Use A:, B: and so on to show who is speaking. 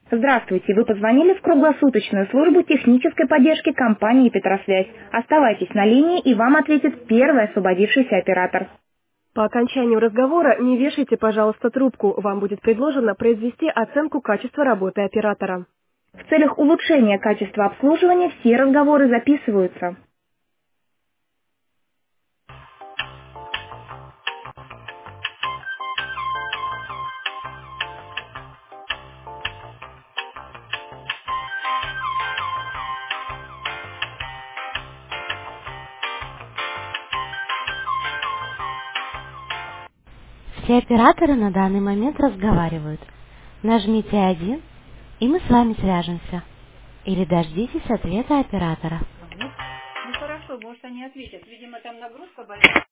A: Здравствуйте, вы позвонили в круглосуточную службу технической поддержки компании «Петросвязь». Оставайтесь на линии, и вам ответит первый освободившийся оператор.
B: По окончанию разговора не вешайте, пожалуйста, трубку. Вам будет предложено произвести оценку качества работы оператора.
A: В целях улучшения качества обслуживания все разговоры записываются.
C: Все операторы на данный момент разговаривают. Нажмите 1, и мы с вами свяжемся. Или дождитесь ответа оператора.
D: Ну хорошо, может они ответят. Видимо, там нагрузка большая.